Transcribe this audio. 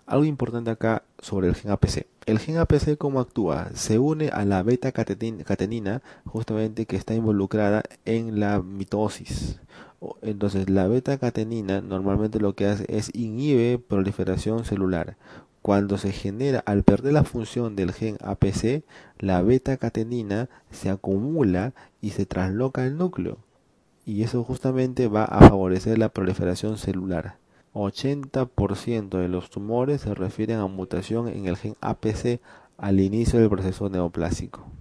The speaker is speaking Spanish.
Algo importante acá sobre el gen APC. El gen APC, ¿cómo actúa? Se une a la beta-catenina, justamente que está involucrada en la mitosis. Entonces, la beta-catenina normalmente lo que hace es inhibe proliferación celular. Cuando se genera, al perder la función del gen APC, la beta-catenina se acumula y se trasloca al núcleo. Y eso justamente va a favorecer la proliferación celular. 80% de los tumores se refieren a mutación en el gen APC al inicio del proceso neoplásico.